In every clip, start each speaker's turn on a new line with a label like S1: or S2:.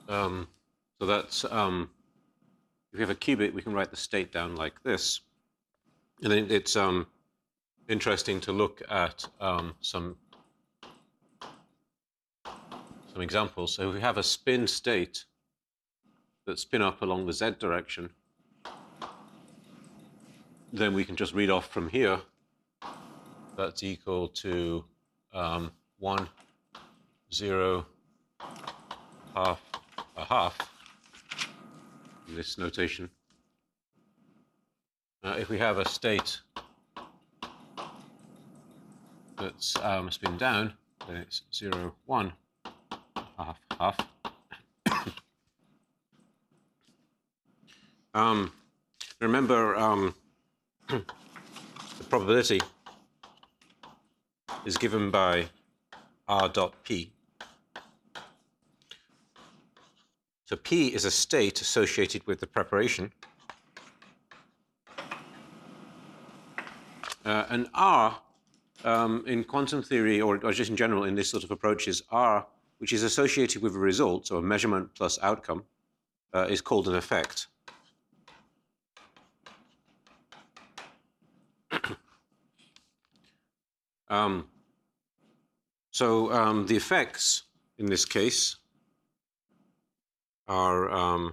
S1: So that's if we have a qubit, we can write the state down like this, and then it's interesting to look at some examples. So if we have a spin state that spin up along the z direction, then we can just read off from here that's equal to 1, 0, half, a half, in this notation. If we have a state that's spin down, then it's 0, 1, half, half. Remember, the probability is given by r dot p. So p is a state associated with the preparation. And r, in quantum theory, or just in general in this sort of approach, is r, which is associated with a result, so a measurement plus outcome, is called an effect. So the effects in this case are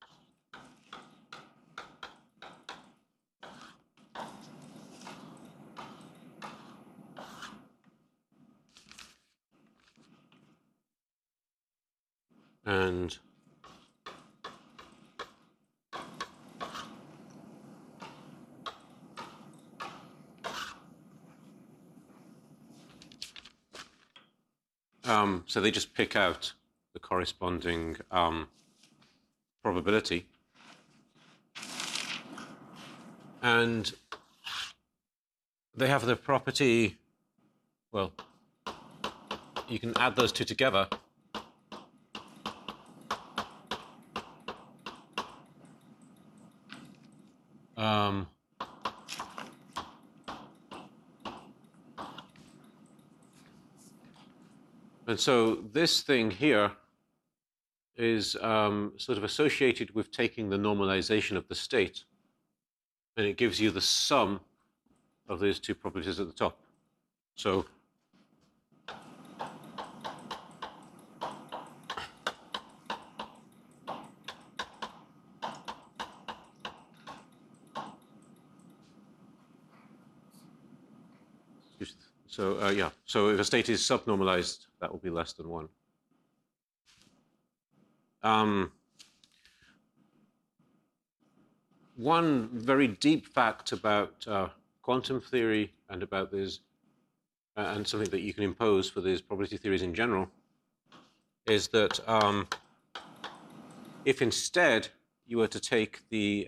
S1: and so they just pick out the corresponding probability. And they have the property, well, you can add those two together. And so this thing here is sort of associated with taking the normalization of the state, and it gives you the sum of these two probabilities at the top. So yeah, so if a state is subnormalized, that will be less than 1. One very deep fact about quantum theory and about this, and something that you can impose for these probability theories in general, is that if instead you were to take the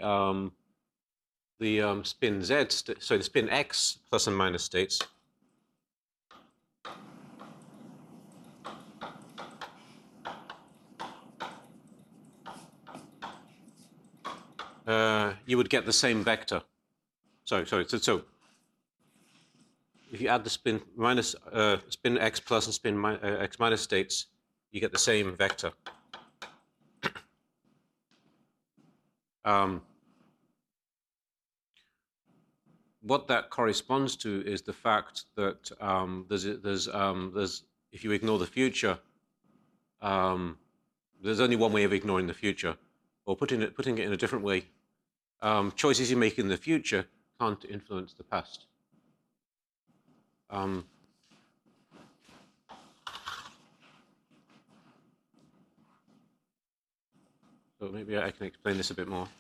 S1: spin z, so the spin x plus and minus states, you would get the same vector. So if you add the spin minus spin x plus and spin x minus states, you get the same vector. What that corresponds to is the fact that there's if you ignore the future, there's only one way of ignoring the future, or putting it in a different way. Choices you make in the future can't influence the past. So maybe I can explain this a bit more.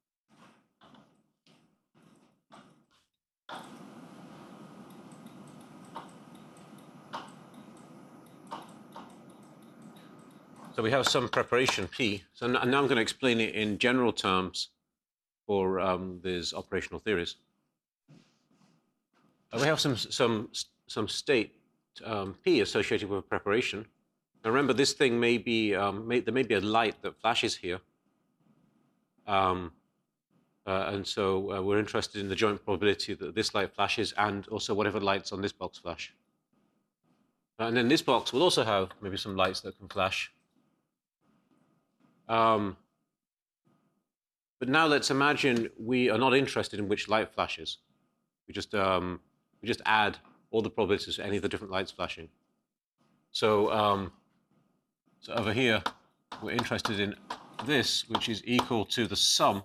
S1: So we have some preparation P. So now I'm going to explain it in general terms for these operational theories. We have some state P associated with preparation. Now remember, this thing may be there may be a light that flashes here, and so we're interested in the joint probability that this light flashes, and also whatever lights on this box flash. And then this box will also have maybe some lights that can flash. But now let's imagine we are not interested in which light flashes. We just add all the probabilities to any of the different lights flashing. So, so over here, we're interested in this, which is equal to the sum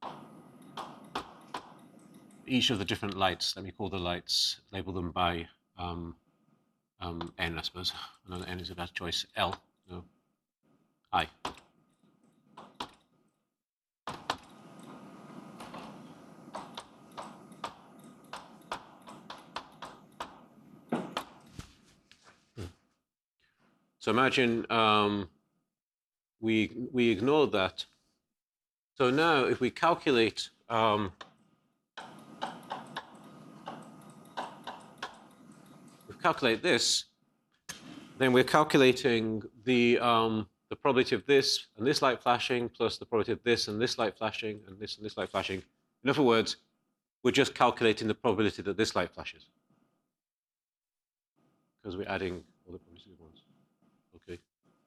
S1: each of the different lights. Let me call the lights, label them by n, I suppose. Another n is a bad choice. L, no, I. So imagine we ignore that. So now if we calculate this, then we're calculating the probability of this and this light flashing plus the probability of this and this light flashing and this light flashing. In other words, we're just calculating the probability that this light flashes because we're adding all the probabilities at once. Okay.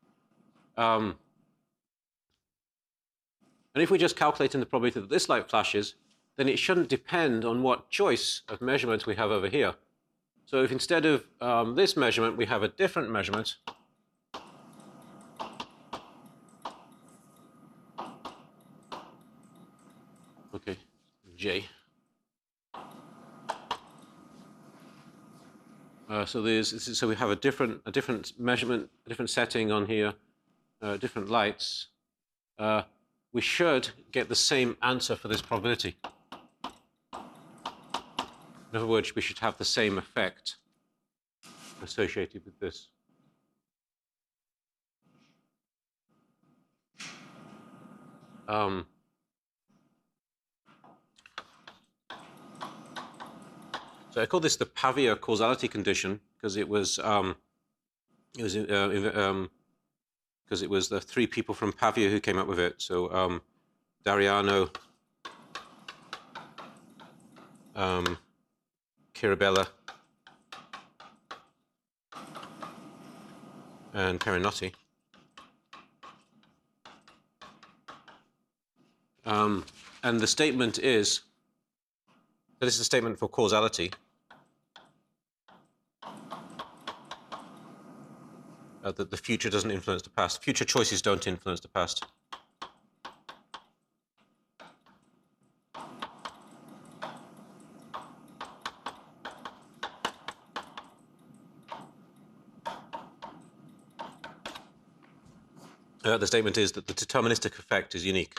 S1: And if we're just calculating the probability that this light flashes, then it shouldn't depend on what choice of measurement we have over here. So if instead of this measurement, we have a different measurement, okay, J. So we have a different measurement, a different setting on here, different lights. We should get the same answer for this probability. In other words, we should have the same effect associated with this. So I call this the Pavia causality condition because it was the three people from Pavia who came up with it. So Dariano, Kirabella, and Perinotti. And the statement is, so this is a statement for causality. That the future doesn't influence the past. Future choices don't influence the past. The statement is that the deterministic effect is unique.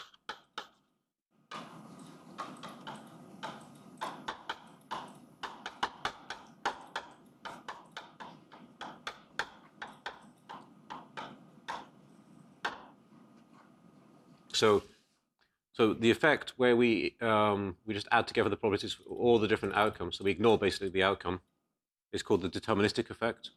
S1: So the effect where we just add together the probabilities for all the different outcomes, so we ignore basically the outcome, is called the deterministic effect.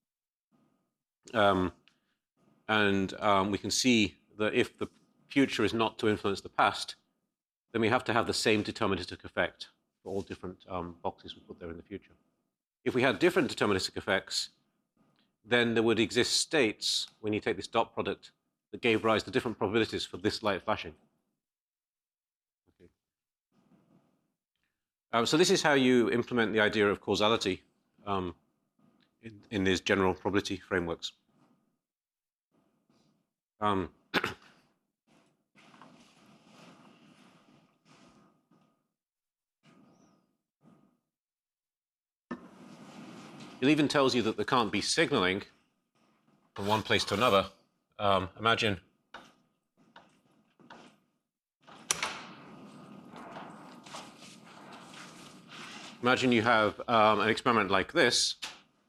S1: We can see that if the future is not to influence the past, then we have to have the same deterministic effect for all different boxes we put there in the future. If we had different deterministic effects, then there would exist states, when you take this dot product, that gave rise to different probabilities for this light flashing. Okay. So this is how you implement the idea of causality in these general probability frameworks. It even tells you that there can't be signaling from one place to another. Imagine you have an experiment like this.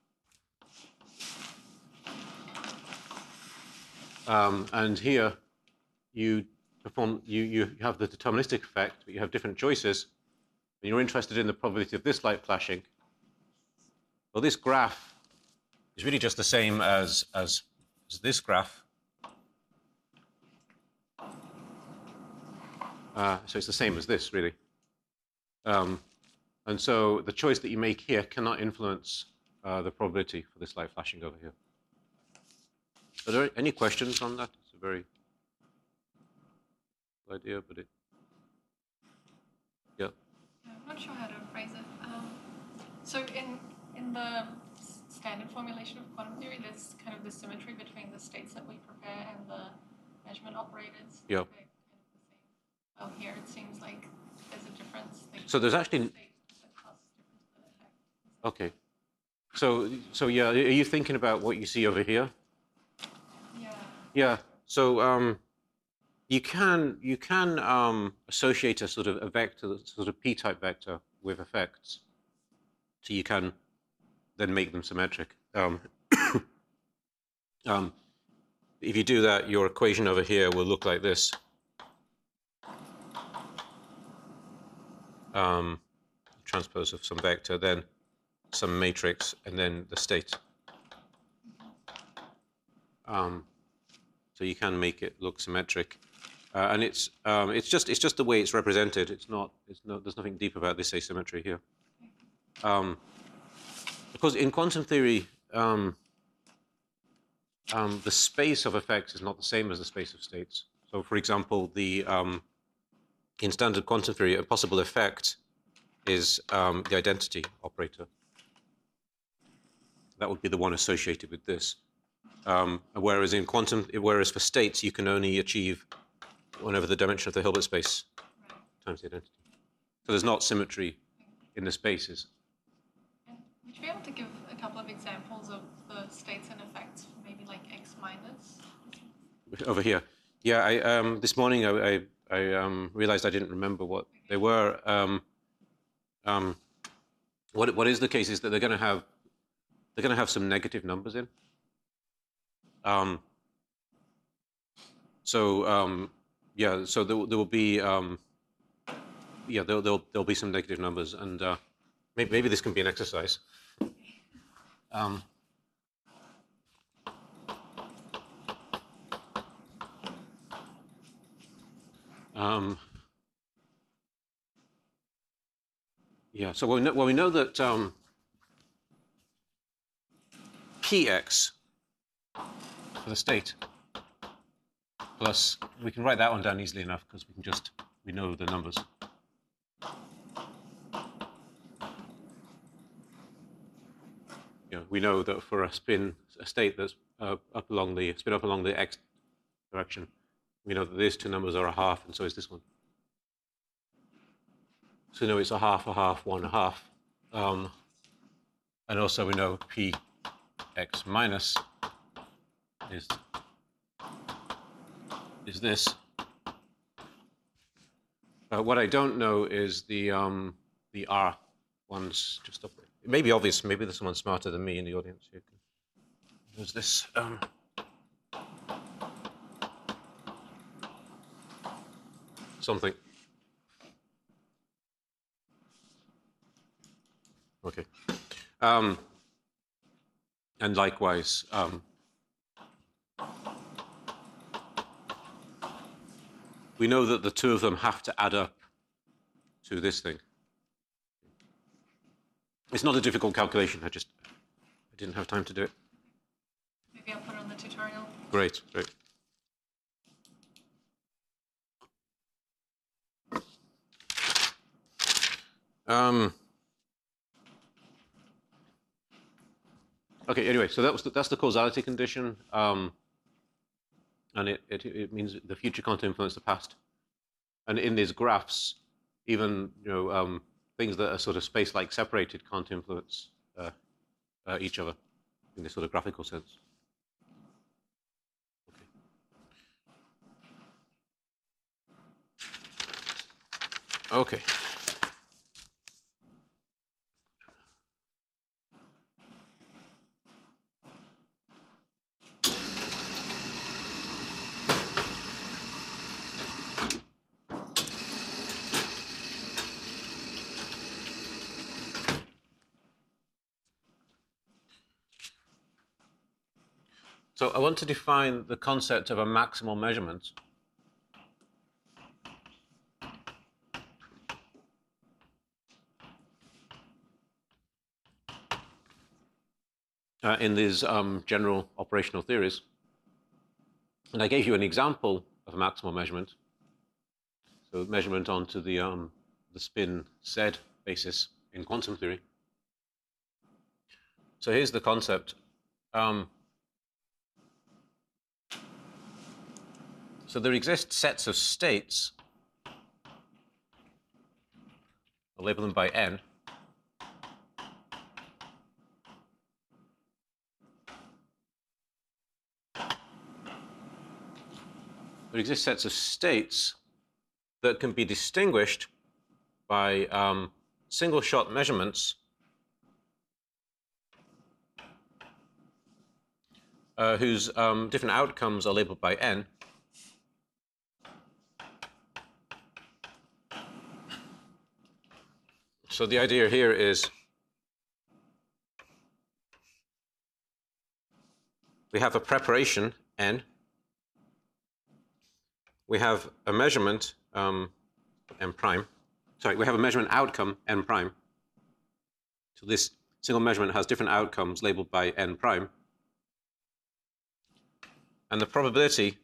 S1: And here you have the deterministic effect, but you have different choices. And you're interested in the probability of this light flashing. Well, this graph is really just the same as this graph. So it's the same as this, really. And so the choice that you make here cannot influence the probability for this light flashing over here. Are there any questions on that? It's a very idea, but it, yeah.
S2: I'm not sure how to phrase it. So in the standard formulation of quantum theory, there's kind of the symmetry between the states that we prepare and the measurement operators.
S1: Yeah.
S2: They're kind of the same. Well, here it seems like there's a difference.
S1: So there's actually. Okay. So yeah, are you thinking about what you see over here?
S2: Yeah.
S1: Yeah. So you can associate a sort of a vector, sort of p-type vector with effects. So you can then make them symmetric. If you do that, your equation over here will look like this. Transpose of some vector, then some matrix, and then the state. So you can make it look symmetric, and it's just the way it's represented. There's nothing deep about this asymmetry here. Because in quantum theory, the space of effects is not the same as the space of states. So, for example, in standard quantum theory, a possible effect is the identity operator. That would be the one associated with this. Whereas for states, you can only achieve 1 over the dimension of the Hilbert space times the identity. So there's not symmetry in the spaces.
S2: And would you be able to give a couple of examples of the states and effects, maybe like X minus?
S1: Over here. Yeah, this morning I realized I didn't remember what they were. What is the case is that they're going to have some negative numbers in. Yeah, so there will be there'll be some negative numbers, and maybe this can be an exercise. Yeah, so we know that px for the state plus, we can write that one down easily enough because we know the numbers. Yeah, we know that for a state that's up along the x direction, we know that these two numbers are a half, and so is this one. So we know it's a half, 1, a half. And also we know px minus is this. What I don't know is the R ones just up there. It may be obvious. Maybe there's someone smarter than me in the audience who can. There's this. Something. Okay. And likewise, we know that the two of them have to add up to this thing. It's not a difficult calculation. I didn't have time to do it.
S2: Maybe I'll put it on the tutorial.
S1: Great. Okay. Anyway, so that's the causality condition, and it means the future can't influence the past. And in these graphs, even things that are sort of space-like separated can't influence each other in this sort of graphical sense. Okay. So I want to define the concept of a maximal measurement. In these general operational theories. And I gave you an example of a maximal measurement. So measurement onto the spin Z basis in quantum theory. So here's the concept. So there exist sets of states. I'll label them by n. There exist sets of states that can be distinguished by single-shot measurements whose different outcomes are labeled by n. So the idea here is we have a preparation, n. We have a measurement, n prime. Sorry, we have a measurement outcome, n prime. So this single measurement has different outcomes labeled by n prime. And the probability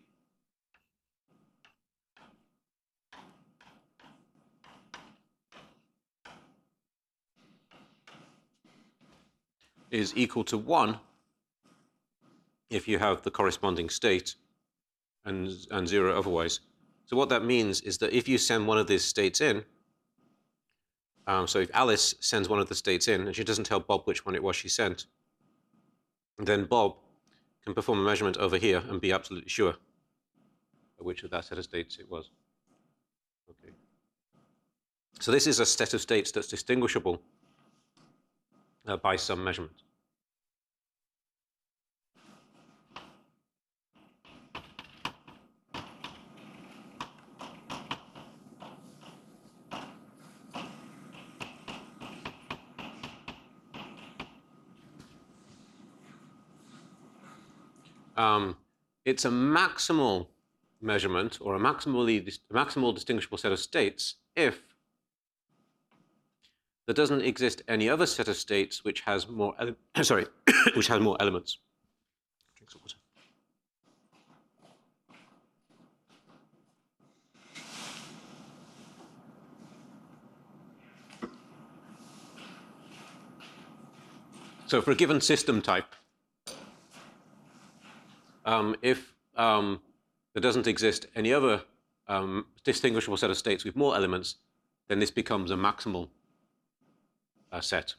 S1: is equal to 1 if you have the corresponding state and 0 otherwise. So what that means is that if you send one of these states in, so if Alice sends one of the states in and she doesn't tell Bob which one it was she sent, then Bob can perform a measurement over here and be absolutely sure which of that set of states it was. Okay. So this is a set of states that's distinguishable by some measurement. It's a maximal measurement or a maximal distinguishable set of states if there doesn't exist any other set of states which has more which has more elements. Drink some water. So for a given system type, if there doesn't exist any other distinguishable set of states with more elements, then this becomes a maximal set.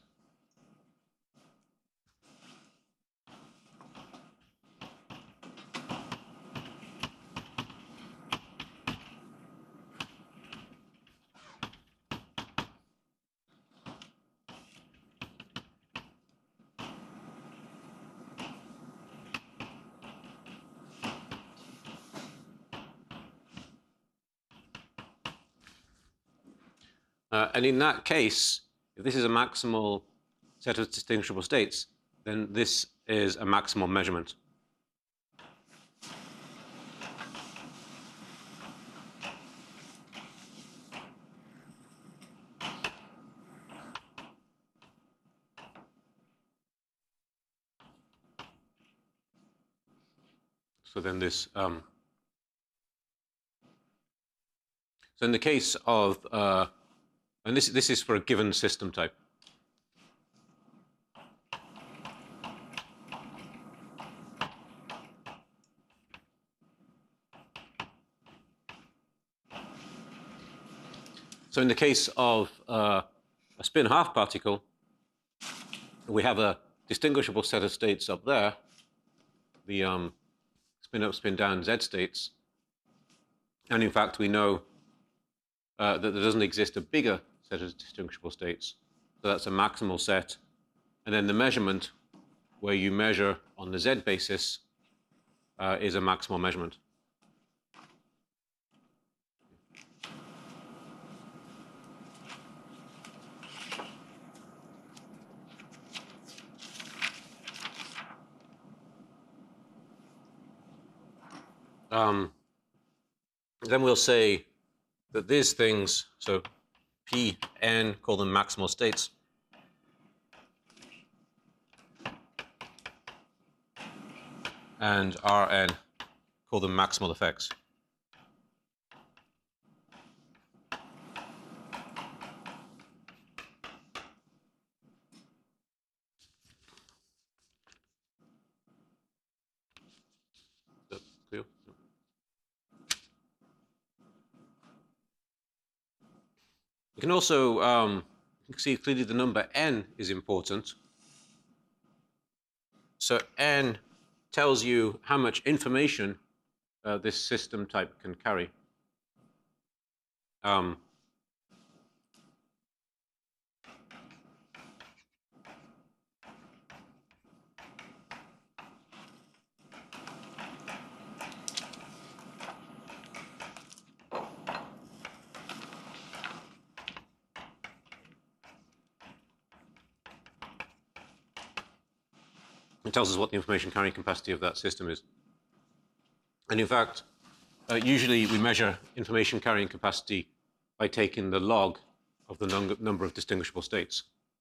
S1: And in that case, if this is a maximal set of distinguishable states, then this is a maximal measurement. So then this, so in the case of, and this is for a given system type. So in the case of a spin half particle, we have a distinguishable set of states up there, the spin up, spin down Z states. And in fact, we know that there doesn't exist a bigger set of distinguishable states. So that's a maximal set. And then the measurement, where you measure on the Z basis, is a maximal measurement. Then we'll say that these things, so P, N, call them maximal states. And Rn, call them maximal effects. can also you can see clearly the number n is important. So n tells you how much information this system type can carry. It tells us what the information carrying capacity of that system is. And in fact, usually we measure information carrying capacity by taking the log of the number of distinguishable states.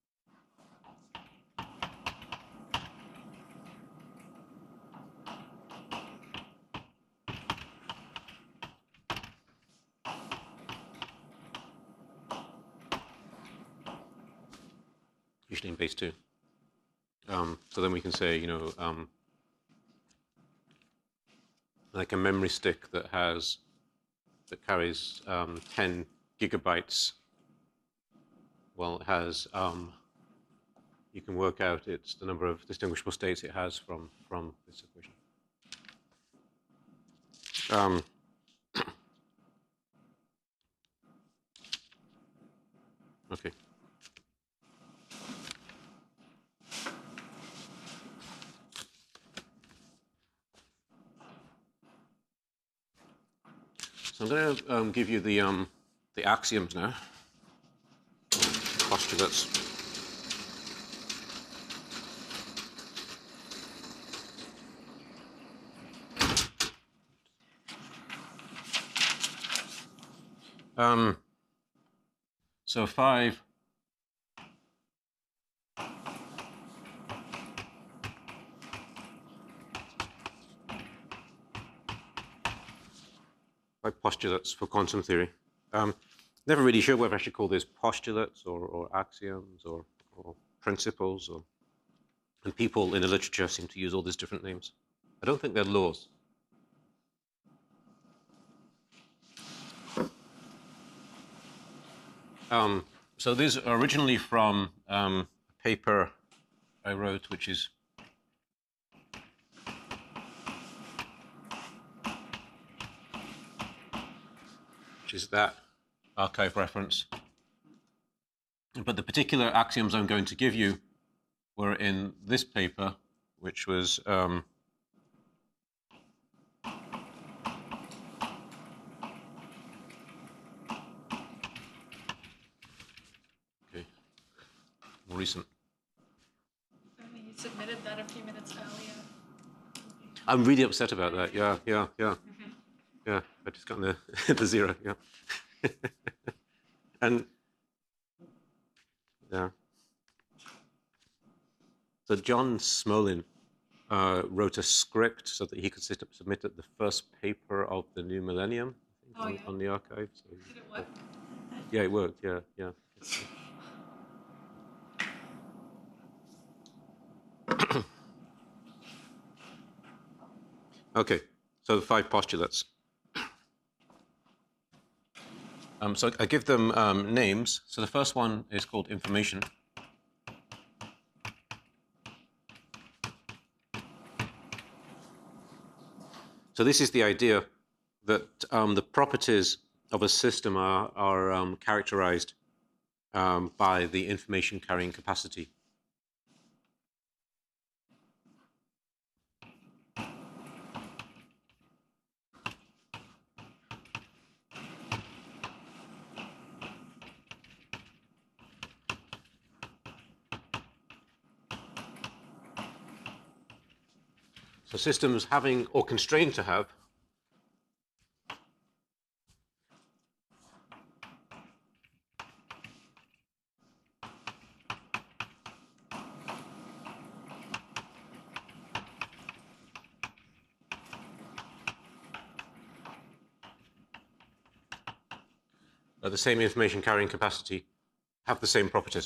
S1: Usually in base 2. So then we can say, like a memory stick that carries 10 gigabytes. Well, it has, you can work out it's the number of distinguishable states it has from this equation. Okay. So I'm going to give you the axioms now, postulates. So 5 postulates for quantum theory. Never really sure whether I should call this postulates or axioms or principles, and people in the literature seem to use all these different names. I don't think they're laws. So these are originally from a paper I wrote, which is that archive reference. But the particular axioms I'm going to give you were in this paper, which was more recent.
S2: You submitted that a few minutes earlier.
S1: I'm really upset about that. Yeah. Yeah, I just got the 0. Yeah. And yeah. So John Smolin wrote a script so that he could submit the first paper of the new millennium on the archive. So,
S2: did it work?
S1: Yeah, it worked. Yeah. Okay, so the 5 postulates. So I give them names. So the first one is called information. So this is the idea that the properties of a system are characterized by the information carrying capacity. So systems having or constrained to have the same information carrying capacity have the same properties.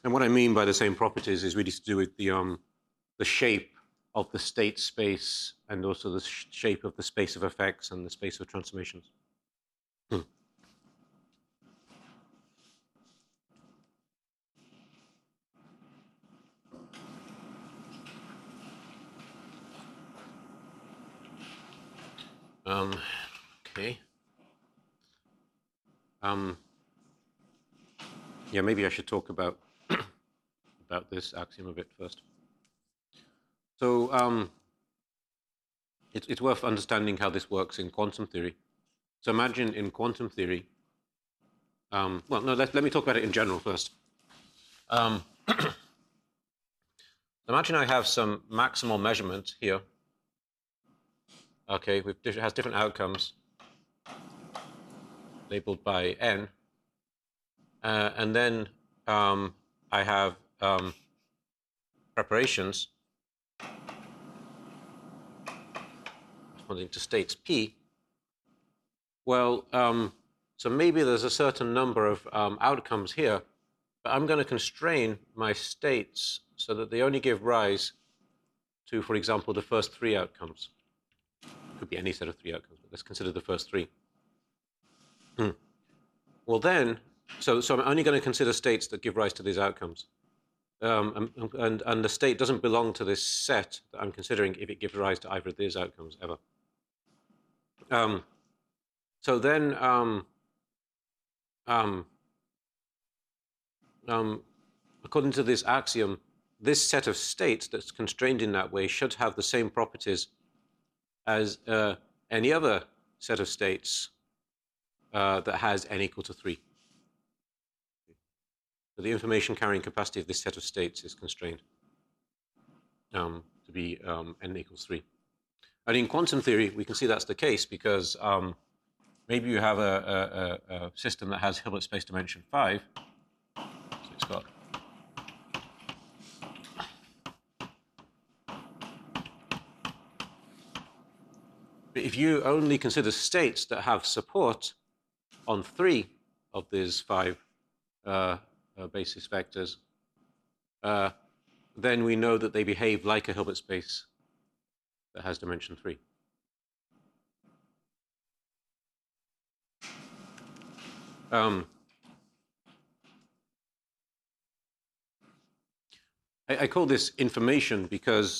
S1: And what I mean by the same properties is really to do with the shape of the state space and also the shape of the space of effects and the space of transformations. Okay. Yeah, maybe I should talk about this axiom a bit first. So it's worth understanding how this works in quantum theory. So imagine in quantum theory, well, no, let me talk about it in general first. Imagine I have some maximal measurement here. Okay, it has different outcomes labeled by n. And then I have preparations responding to states P. Well, so maybe there's a certain number of outcomes here, but I'm going to constrain my states so that they only give rise to, for example, the first 3 outcomes. It could be any set of 3 outcomes, but let's consider the first 3. Well then, so I'm only going to consider states that give rise to these outcomes. And the state doesn't belong to this set that I'm considering if it gives rise to either of these outcomes ever. So then, according to this axiom, this set of states that's constrained in that way should have the same properties as any other set of states that has n equal to 3. So the information carrying capacity of this set of states is constrained to be n equals 3. And in quantum theory, we can see that's the case because maybe you have a system that has Hilbert space dimension 5. So it's got but if you only consider states that have support on 3 of these 5 basis vectors, then we know that they behave like a Hilbert space that has dimension 3. I call this information because,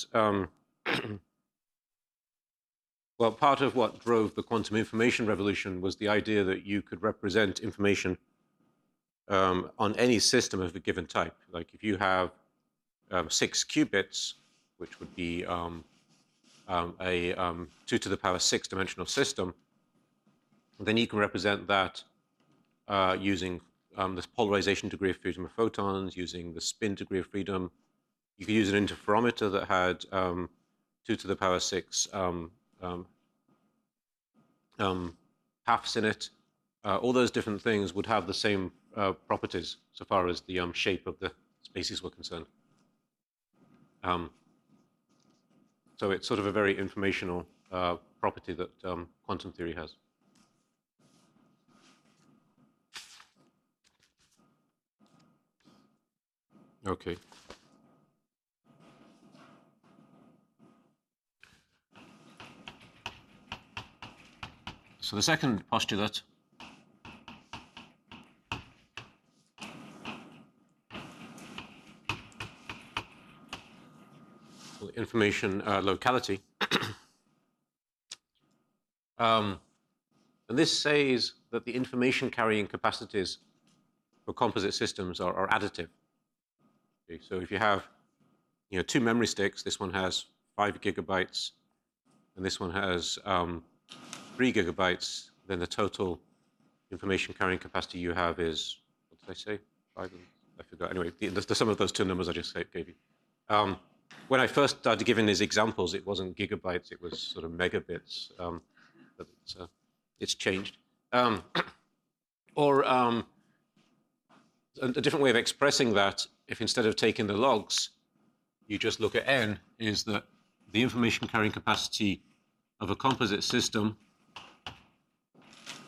S1: well, part of what drove the quantum information revolution was the idea that you could represent information on any system of a given type. Like if you have 6 qubits, which would be a 2 to the power 6 dimensional system, then you can represent that using this polarization degree of freedom of photons, using the spin degree of freedom. You could use an interferometer that had 2 to the power 6 halves in it. All those different things would have the same properties so far as the shape of the spaces were concerned. So it's sort of a very informational property that quantum theory has. Okay. So the second postulate information locality. And this says that the information carrying capacities for composite systems are additive. Okay, so if you have 2 memory sticks, this one has 5 gigabytes and this one has 3 gigabytes, then the total information carrying capacity you have is, what did I say? 5? I forgot. Anyway, the sum of those 2 numbers I just gave you. When I first started giving these examples, it wasn't gigabytes, it was sort of megabits, but it's changed. Or a different way of expressing that, if instead of taking the logs, you just look at n, is that the information carrying capacity of a composite system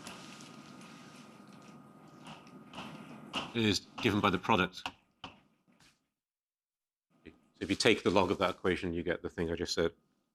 S1: is given by the product if you take the log of that equation, you get the thing I just said.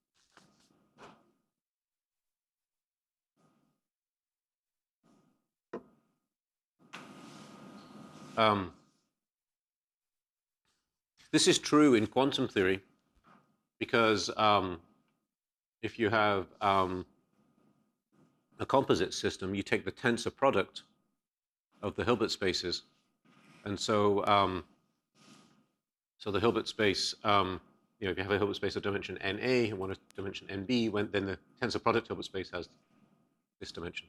S1: This is true in quantum theory because if you have a composite system, you take the tensor product of the Hilbert spaces, and so so the Hilbert space, if you have a Hilbert space of dimension Na and one of dimension Nb, then the tensor product Hilbert space has this dimension.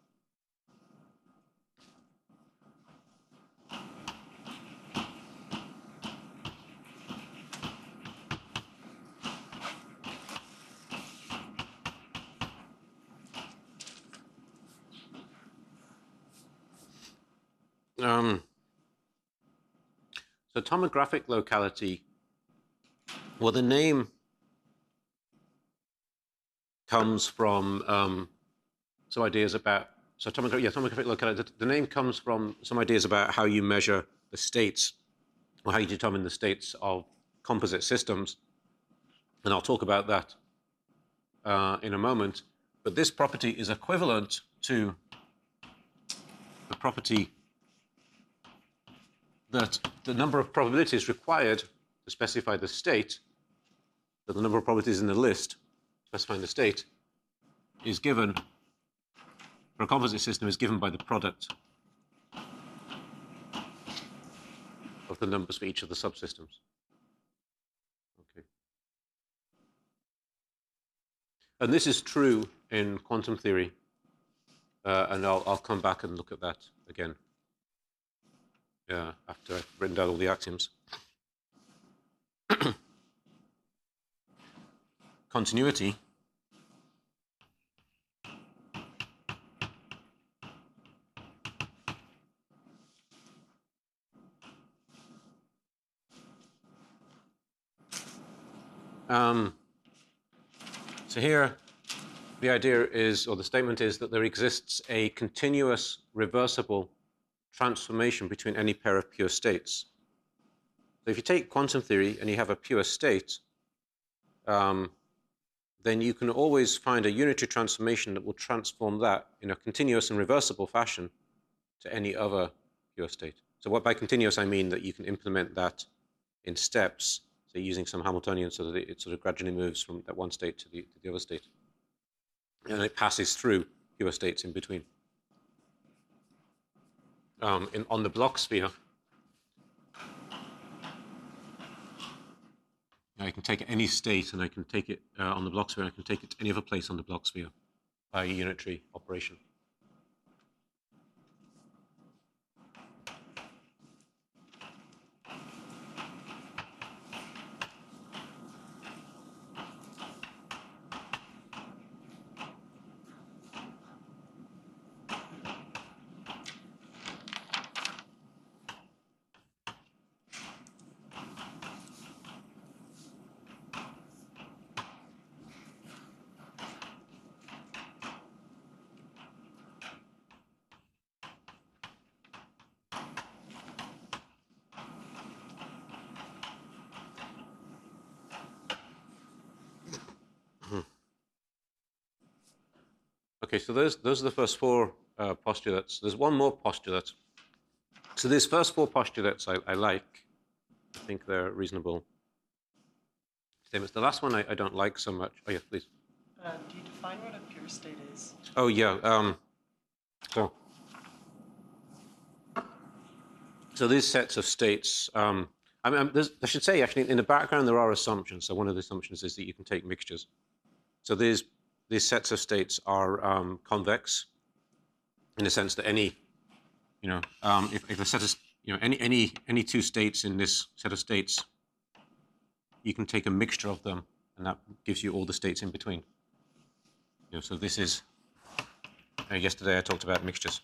S1: So tomographic locality, well, the name comes from some ideas about, so tomographic locality, the name comes from some ideas about how you measure the states, or how you determine the states of composite systems. And I'll talk about that in a moment. But this property is equivalent to the property that the number of probabilities required to specify the state, that the number of probabilities in the list specifying the state, is given, for a composite system, is given by the product of the numbers for each of the subsystems. Okay. And this is true in quantum theory, and I'll come back and look at that again after I've written down all the axioms. Continuity so here the idea is, or the statement is, that there exists a continuous reversible transformation between any pair of pure states. So if you take quantum theory and you have a pure state, then you can always find a unitary transformation that will transform that in a continuous and reversible fashion to any other pure state. So what by continuous I mean that you can implement that in steps, so using some Hamiltonian so that it sort of gradually moves from that one state to the other state. And it passes through pure states in between. On the Bloch sphere, I can take any state and I can take it on the Bloch sphere, I can take it to any other place on the Bloch sphere by a unitary operation. Okay, so those are the first four postulates. There's one more postulate. So these first four postulates I like. I think they're reasonable statements. The last one I don't like so much. Oh, yeah, please.
S3: Do you define what a pure state is?
S1: Oh, yeah. So these sets of states, I should say, actually, in the background, there are assumptions. So one of the assumptions is that you can take mixtures. So these sets of states are convex in the sense that any, if a set of, any two states in this set of states, you can take a mixture of them, and that gives you all the states in between. So this is, yesterday I talked about mixtures.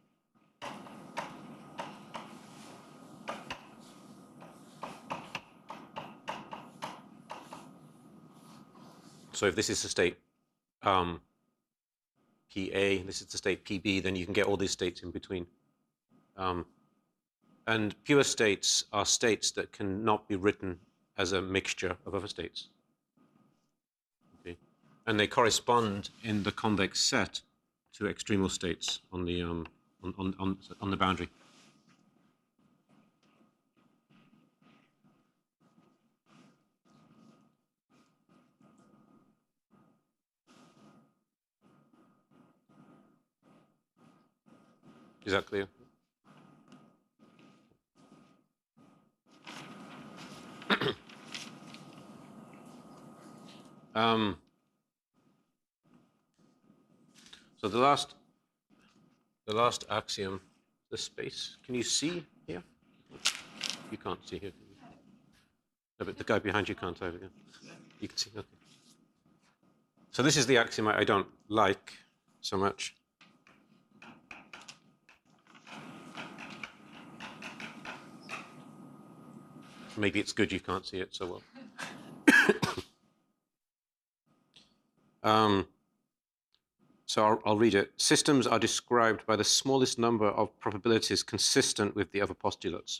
S1: So if this is the state PA, this is the state PB, then you can get all these states in between. And pure states are states that cannot be written as a mixture of other states. Okay. And they correspond in the convex set to extremal states on the boundary. Is that clear? So the last axiom, the space. Can you see here? You can't see here. Can you? No, but the guy behind you can't either. You can see. Okay. So this is the axiom I don't like so much. Maybe it's good you can't see it so well. So I'll read it. Systems are described by the smallest number of probabilities consistent with the other postulates.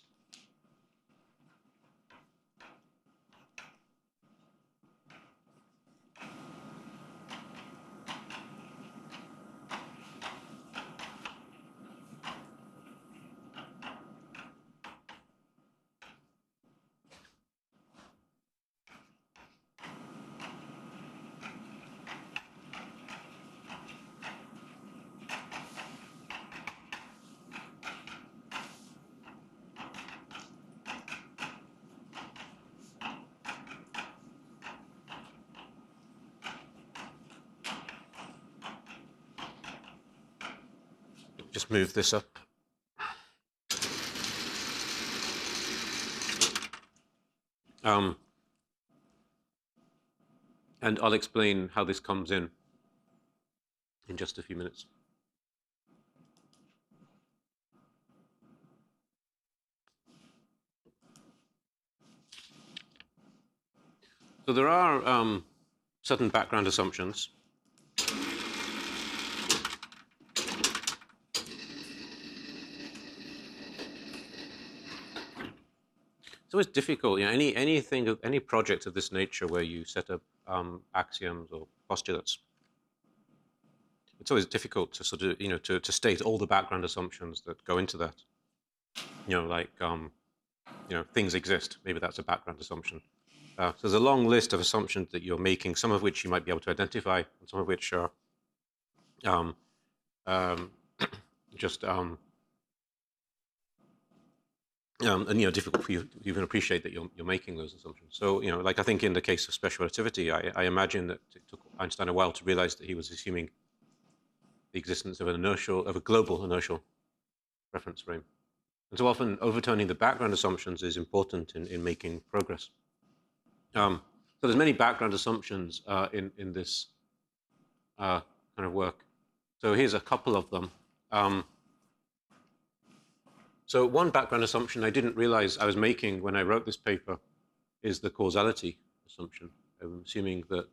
S1: Just move this up. And I'll explain how this comes in just a few minutes. So there are certain background assumptions. It's always difficult, you know, any project of this nature where you set up axioms or postulates. It's always difficult to sort of, you know, to state all the background assumptions that go into that. You know, like, you know, things exist. Maybe that's a background assumption. So there's a long list of assumptions that you're making, some of which you might be able to identify, and some of which are and you know, difficult for you to even appreciate that you're making those assumptions. So, you know, like I think in the case of special relativity, I imagine that it took Einstein a while to realize that he was assuming the existence of a global inertial reference frame. And so often overturning the background assumptions is important in making progress. So there's many background assumptions in this kind of work. So here's a couple of them. So one background assumption I didn't realize I was making when I wrote this paper is the causality assumption. I'm assuming that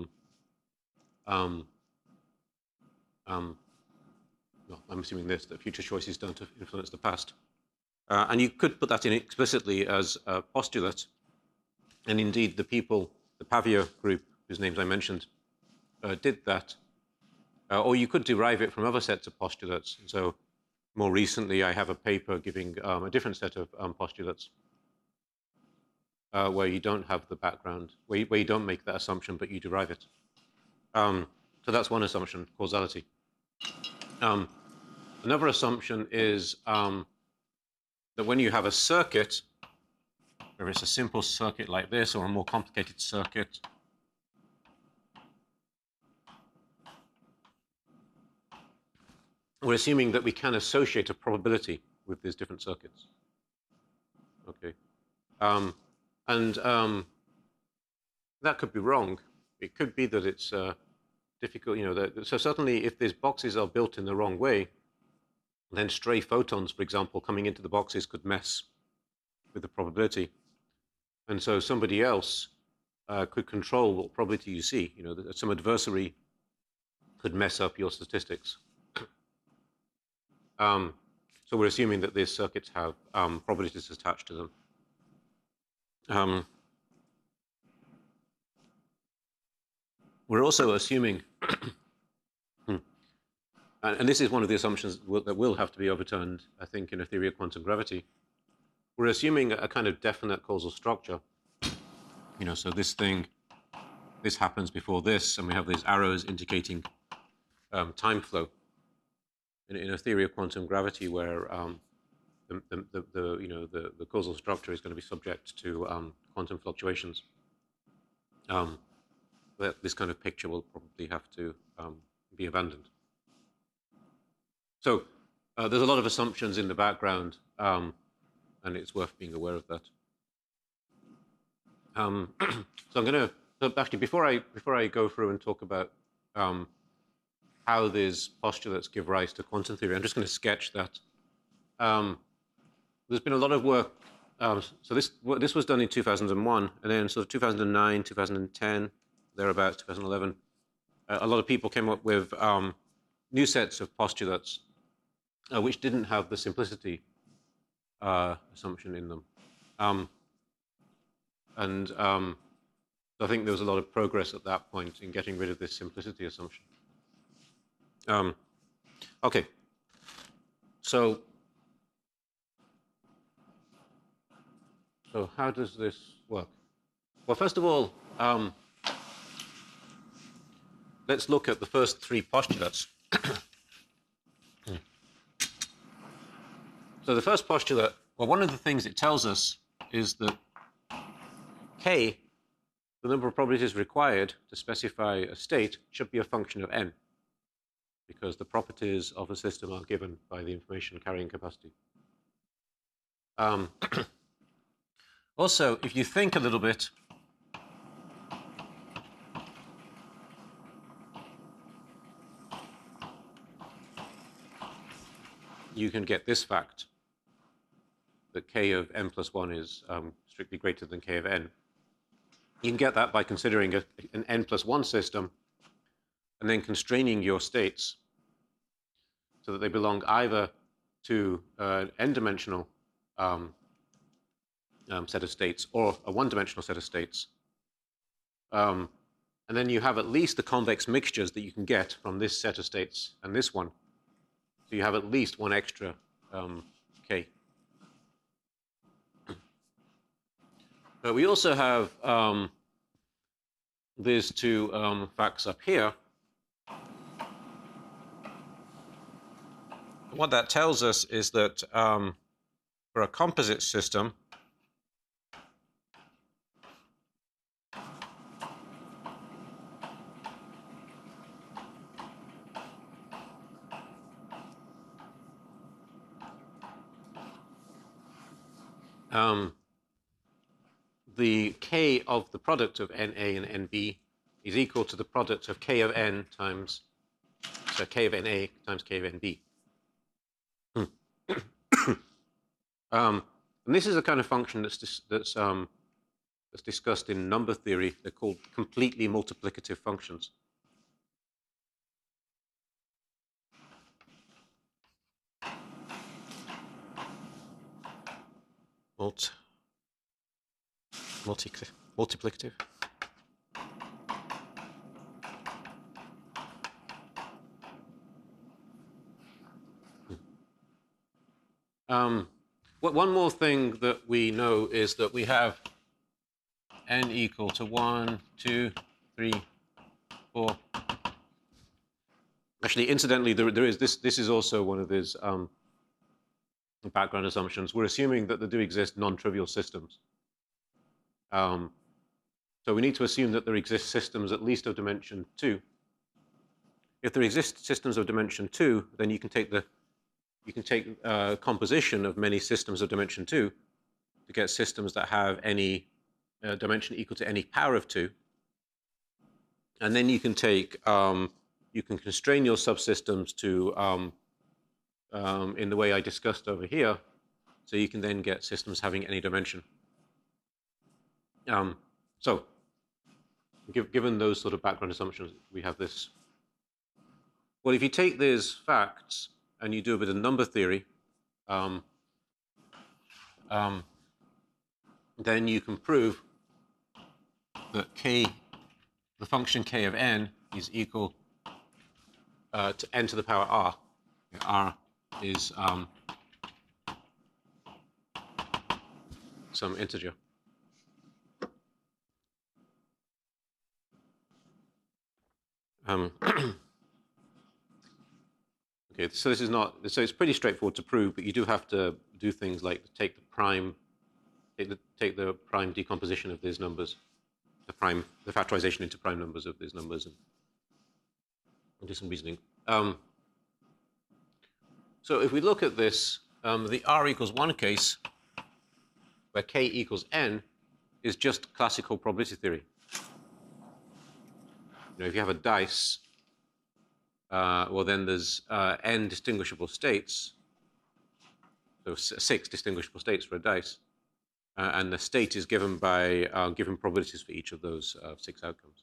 S1: well, I'm assuming that future choices don't influence the past. And you could put that in explicitly as a postulate. And indeed, the Pavia group, whose names I mentioned, did that. Or you could derive it from other sets of postulates. So more recently, I have a paper giving a different set of postulates where you don't have the background, where you don't make that assumption, but you derive it. So that's one assumption, causality. Another assumption is that when you have a circuit, whether it's a simple circuit like this or a more complicated circuit, we're assuming that we can associate a probability with these different circuits. Okay. That could be wrong. It could be that it's difficult, you know, so certainly if these boxes are built in the wrong way, then stray photons, for example, coming into the boxes could mess with the probability. And so somebody else could control what probability you see. You know, that some adversary could mess up your statistics. So we're assuming that these circuits have probabilities attached to them. we're also assuming, and this is one of the assumptions that will have to be overturned, I think, in a theory of quantum gravity. We're assuming a kind of definite causal structure. So this happens before this, and we have these arrows indicating time flow. In a theory of quantum gravity, where the causal structure is going to be subject to quantum fluctuations, this kind of picture will probably have to be abandoned. So there's a lot of assumptions in the background, and it's worth being aware of that. So I'm going to actually before I go through and talk about how these postulates give rise to quantum theory, I'm just going to sketch that. There's been a lot of work. So this was done in 2001, and then sort of 2009, 2010, thereabouts, 2011. A lot of people came up with new sets of postulates which didn't have the simplicity assumption in them. I think there was a lot of progress at that point in getting rid of this simplicity assumption. Okay, so how does this work? Well, first of all, let's look at the first three postulates. So the first postulate, well, one of the things it tells us is that K, the number of probabilities required to specify a state, should be a function of n, because the properties of a system are given by the information carrying capacity. Also, if you think a little bit, you can get this fact, that K of n plus 1 is strictly greater than K of n. You can get that by considering an n plus 1 system and then constraining your states so that they belong either to an n-dimensional set of states or a one-dimensional set of states. And then you have at least the convex mixtures that you can get from this set of states and this one. So you have at least one extra K. But we also have these two facts up here. What that tells us is that for a composite system, the K of the product of NA and NB is equal to the product of K of N times, so K of NA times K of NB. And this is a kind of function that's discussed in number theory. They're called completely multiplicative functions. Multiplicative. One more thing that we know is that we have n equal to 1, 2, 3, 4. Actually, incidentally, there is this is also one of these background assumptions. We're assuming that there do exist non-trivial systems. So we need to assume that there exist systems at least of dimension 2. If there exist systems of dimension 2, then you can take composition of many systems of dimension 2 to get systems that have any dimension equal to any power of 2. And then you can take, you can constrain your subsystems to, in the way I discussed over here, so you can then get systems having any dimension. So, given those sort of background assumptions, we have this. Well, if you take these facts and you do a bit of number theory, then you can prove that K the function k of n is equal to n to the power r. R is some integer. Okay, so this is not, so it's pretty straightforward to prove, but you do have to do things like take the prime decomposition of these numbers, the factorization into prime numbers of these numbers, and do some reasoning. So if we look at this, the r equals 1 case, where k equals n, is just classical probability theory. You know, if you have a dice, well, then there's n distinguishable states, so 6 distinguishable states for a dice, and the state is given by given probabilities for each of those 6 outcomes.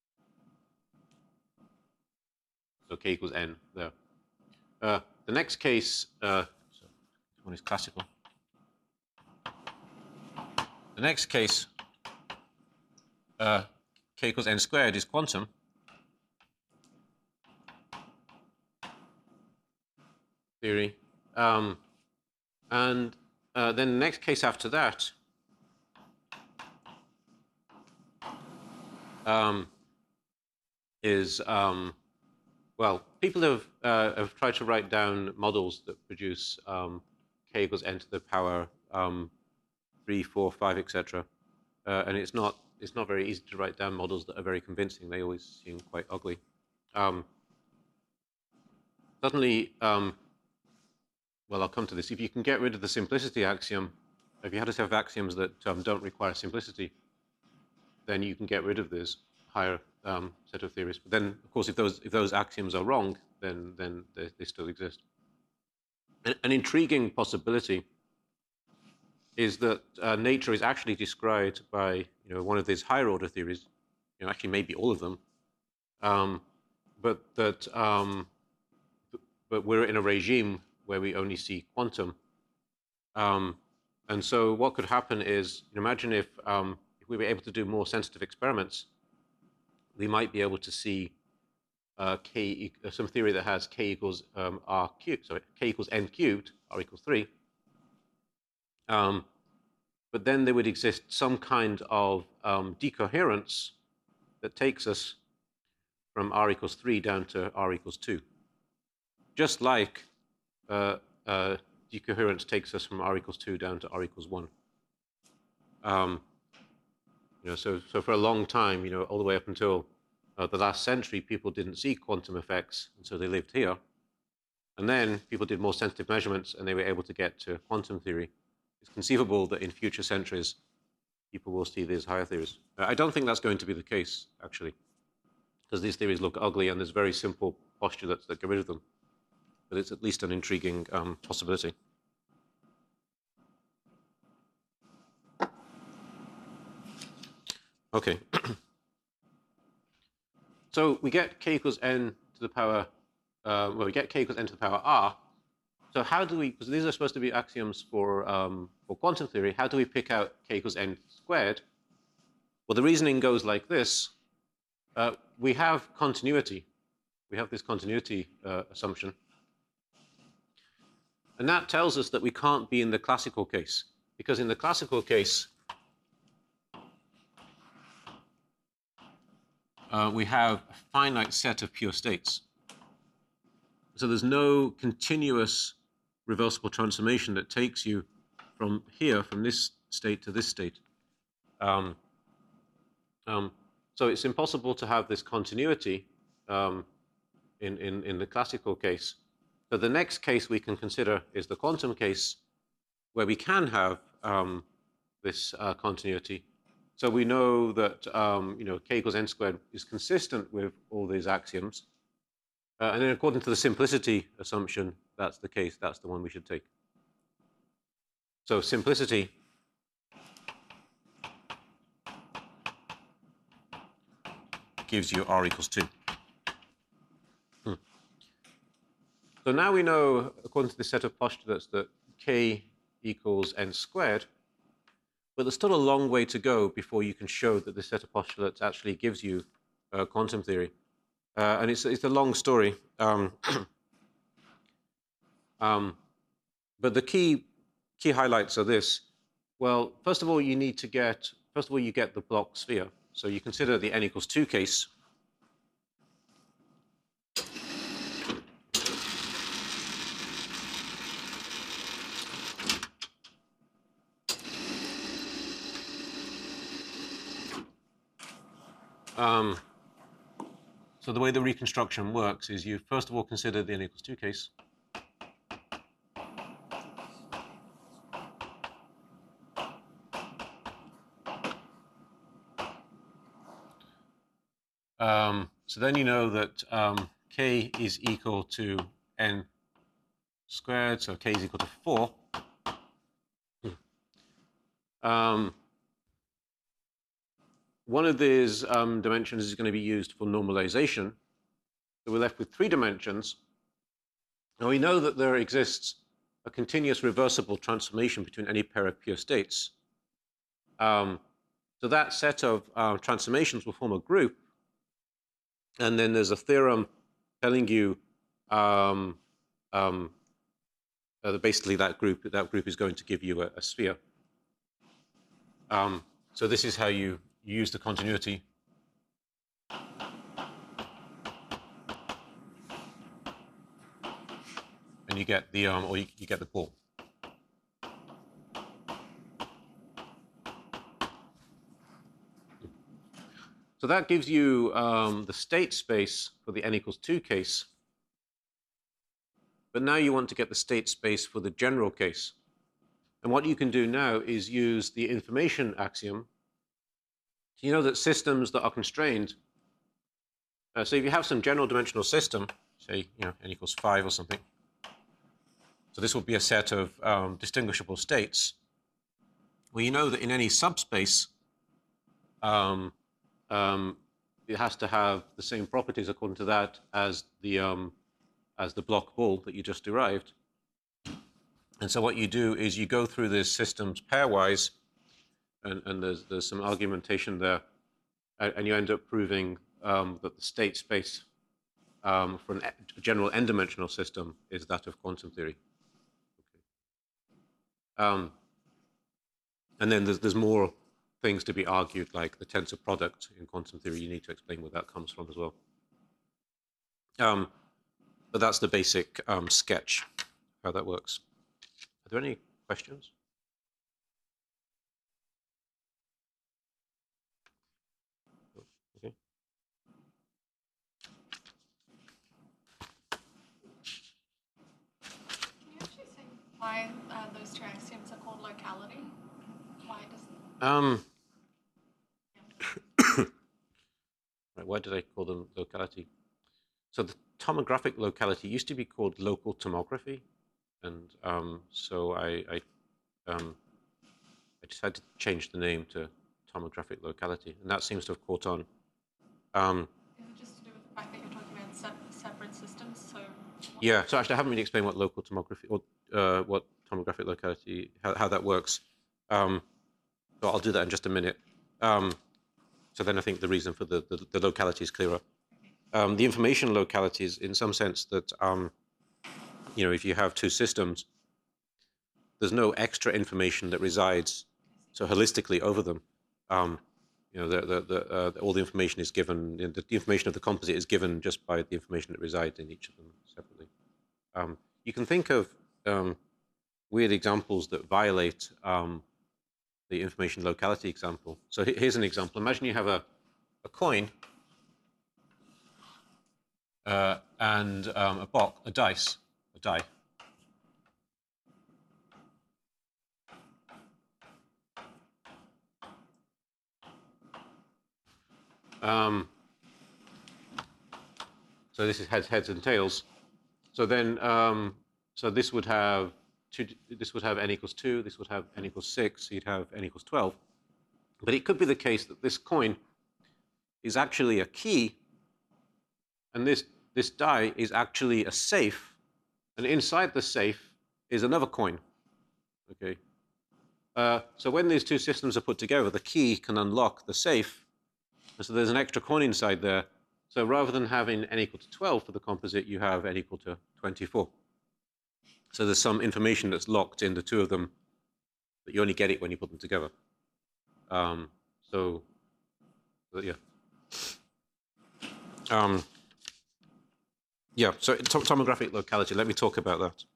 S1: So k equals n there. The next case, so this one is classical. The next case, k equals n squared, is quantum. Theory. And then the next case after that is, well, people have tried to write down models that produce k equals n to the power 3, 4, 5, etc. And it's not very easy to write down models that are very convincing. They always seem quite ugly. Suddenly, well, I'll come to this. If you can get rid of the simplicity axiom, if you had a set of axioms that don't require simplicity, then you can get rid of this higher set of theories. But then, of course, if those axioms are wrong, then they still exist. An intriguing possibility is that nature is actually described by one of these higher order theories, actually maybe all of them, but we're in a regime where we only see quantum. And so what could happen is, imagine if we were able to do more sensitive experiments, we might be able to see some theory that has k equals r cubed, sorry, k equals n cubed, r equals 3. But then there would exist some kind of decoherence that takes us from r equals 3 down to r equals 2. Just like decoherence takes us from r equals 2 down to r equals 1. So for a long time, all the way up until the last century, people didn't see quantum effects, and so they lived here. And then people did more sensitive measurements, and they were able to get to quantum theory. It's conceivable that in future centuries, people will see these higher theories. I don't think that's going to be the case, actually, because these theories look ugly, and there's very simple postulates that get rid of them. But it's at least an intriguing possibility. Okay. So we get k equals n to the power, well, we get k equals n to the power r. So how do we, because these are supposed to be axioms for quantum theory, how do we pick out k equals n squared? Well, the reasoning goes like this. We have continuity. We have this continuity assumption. And that tells us that we can't be in the classical case, because in the classical case, we have a finite set of pure states. So there's no continuous reversible transformation that takes you from here, from this state to this state. So it's impossible to have this continuity in the classical case. So the next case we can consider is the quantum case, where we can have this continuity. So we know that k equals n squared is consistent with all these axioms. And then according to the simplicity assumption, that's the case. That's the one we should take. So simplicity gives you r equals 2. So now we know, according to this set of postulates, that k equals n squared. But there's still a long way to go before you can show that this set of postulates actually gives you quantum theory. And it's a long story. But the key highlights are this. Well, first of all, you get the block sphere. So you consider the n equals 2 case. So the way the reconstruction works is you first of all consider the n equals 2 case. So then you know that k is equal to n squared, so k is equal to 4. One of these dimensions is going to be used for normalization. So we're left with 3 dimensions. Now we know that there exists a continuous reversible transformation between any pair of pure states. So that set of transformations will form a group. And then there's a theorem telling you basically that group is going to give you a sphere. So this is how you use the continuity. And you get the you get the ball. So that gives you the state space for the n equals 2 case. But now you want to get the state space for the general case. And what you can do now is use the information axiom. So you know that systems that are constrained, so if you have some general dimensional system, say n equals 5 or something, so this will be a set of distinguishable states. Well, you know that in any subspace, it has to have the same properties according to that as the block ball that you just derived. And so what you do is you go through these systems pairwise, and there's some argumentation there, and you end up proving that the state space for a general n-dimensional system is that of quantum theory. Okay. And then there's more things to be argued, like the tensor product in quantum theory. You need to explain where that comes from as well. But that's the basic sketch, how that works. Are there any questions? Okay.
S2: Can you actually say why those two axioms are called locality? Why does
S1: Right, why did I call them locality? So the tomographic locality used to be called local tomography, and so I decided to change the name to tomographic locality, and that seems to have caught on.
S2: Is it just to do with the fact that you're talking about separate systems? So
S1: yeah, so actually I haven't really explained what local tomography or what tomographic locality, how that works. So I'll do that in just a minute. So then I think the reason for the locality is clearer. The information locality is in some sense that, if you have two systems, there's no extra information that resides so holistically over them. All the information is given, the information of the composite is given just by the information that resides in each of them separately. You can think of weird examples that violate the information locality example. So here's an example. Imagine you have a coin and a die. So this is heads and tails. So then, so this would have n equals 2, this would have n equals 6, so you'd have n equals 12. But it could be the case that this coin is actually a key, and this die is actually a safe, and inside the safe is another coin. Okay. So when these two systems are put together, the key can unlock the safe, So there's an extra Corning side there. So rather than having n equal to 12 for the composite, you have n equal to 24. So there's some information that's locked in the two of them, but you only get it when you put them together. Yeah. Yeah, so tomographic locality, let me talk about that.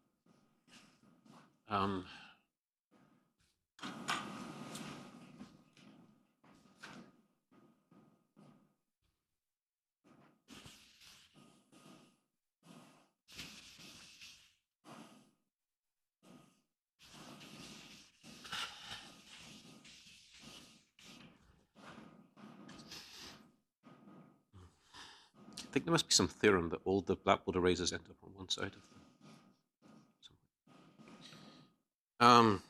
S1: I think there must be some theorem that all the Blackboard erasers end up on one side of them.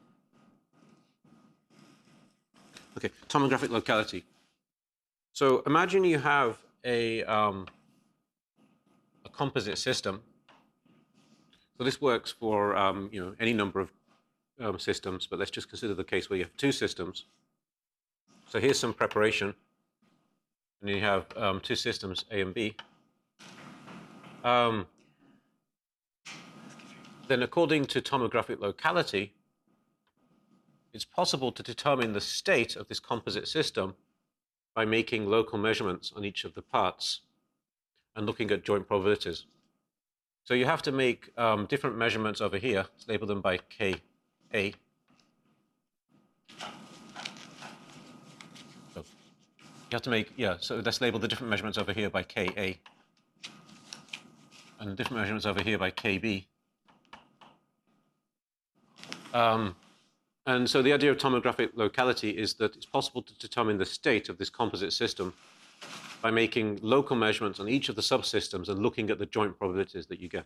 S1: Okay, tomographic locality. So imagine you have a composite system. So this works for any number of systems, but let's just consider the case where you have two systems. So here's some preparation. And you have two systems, A and B. Then according to tomographic locality, it's possible to determine the state of this composite system by making local measurements on each of the parts and looking at joint probabilities. So you have to make different measurements over here. Let's label them by Ka. You have to make, so let's label the different measurements over here by Ka, and the different measurements over here by Kb. And so the idea of tomographic locality is that it's possible to determine the state of this composite system by making local measurements on each of the subsystems and looking at the joint probabilities that you get.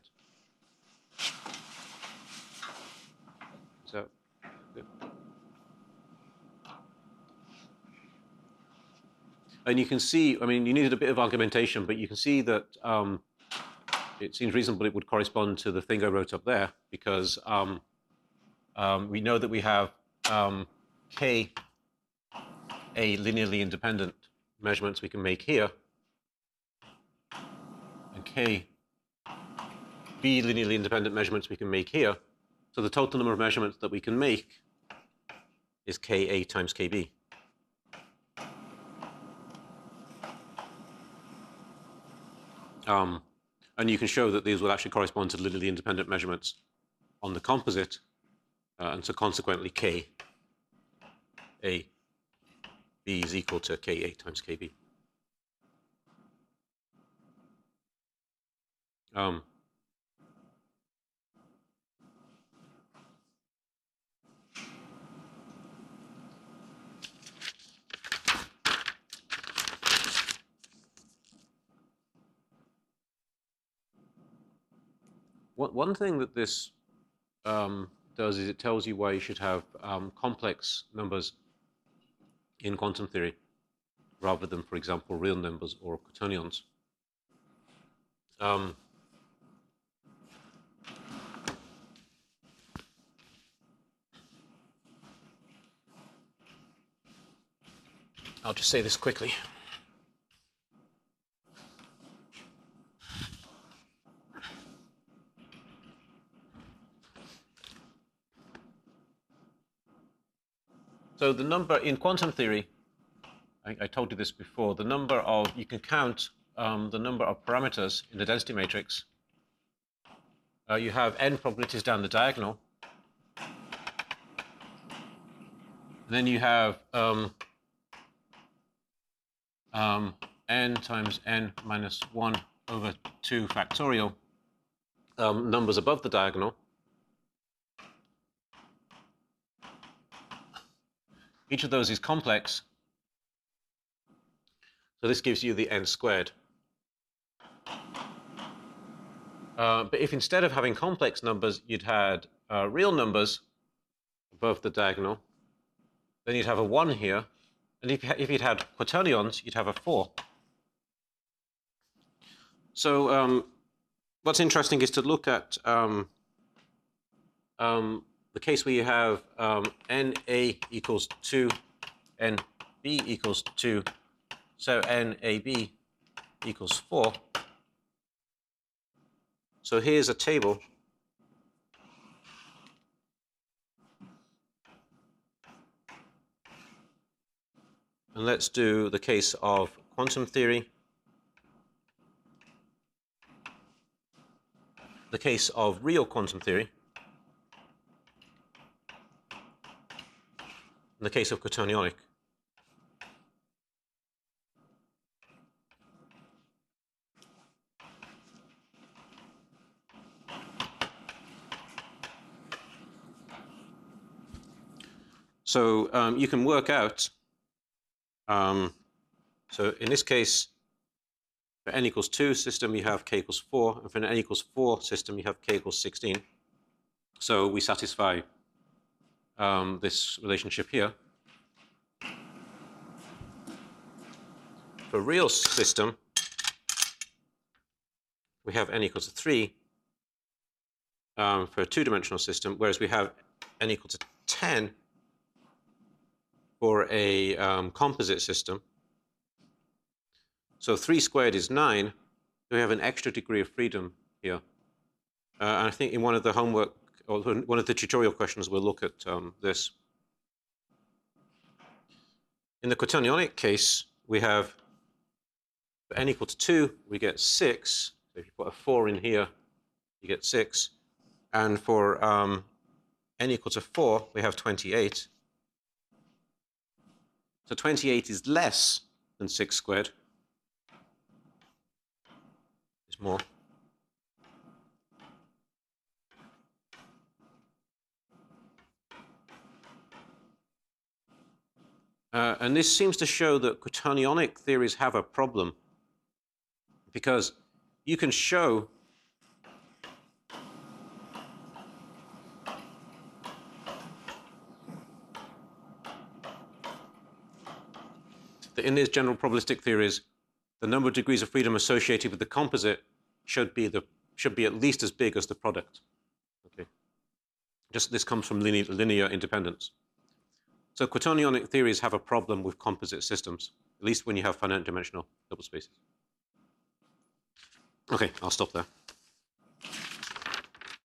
S1: So, good. And you can see, I mean, you needed a bit of argumentation, but you can see that it seems reasonable it would correspond to the thing I wrote up there, because we know that we have K, A linearly independent measurements we can make here, and K, B linearly independent measurements we can make here. So the total number of measurements that we can make is Ka times Kb. And you can show that these will actually correspond to linearly independent measurements on the composite, and so consequently K A B is equal to Ka times Kb. One thing that this does is it tells you why you should have complex numbers in quantum theory rather than, for example, real numbers or quaternions. I'll just say this quickly. So the number in quantum theory, I told you this before, the number of, you can count the number of parameters in the density matrix. You have n probabilities down the diagonal. And then you have n times n minus 1 over 2 factorial numbers above the diagonal. Each of those is complex. So this gives you the n squared. But if instead of having complex numbers, you'd had real numbers above the diagonal, then you'd have a 1 here. And if you'd had quaternions, you'd have a 4. So what's interesting is to look at the case where you have NA equals 2, NB equals 2, So NAB equals 4. So here's a table and let's do the case of quantum theory, the case of real quantum theory, and the case of quaternionic. So you can work out, so in this case, for n equals 2 system, you have k equals 4, and for an n equals 4 system, you have k equals 16. So we satisfy this relationship here. For a real system, we have n equals to 3 for a two-dimensional system, whereas we have n equal to 10 for a composite system. So 3 squared is 9. We have an extra degree of freedom here. And I think in one of the homework, or one of the tutorial questions, we'll look at this. In the quaternionic case, we have for n equal to 2, we get 6. So if you put a 4 in here, you get 6. And for n equal to 4, we have 28. So 28 is less than 6 squared. It's more. And this seems to show that quaternionic theories have a problem, because you can show that in these general probabilistic theories, the number of degrees of freedom associated with the composite should be at least as big as the product. Okay, just this comes from linear independence. So quaternionic theories have a problem with composite systems, at least when you have finite dimensional double spaces. Okay, I'll stop there.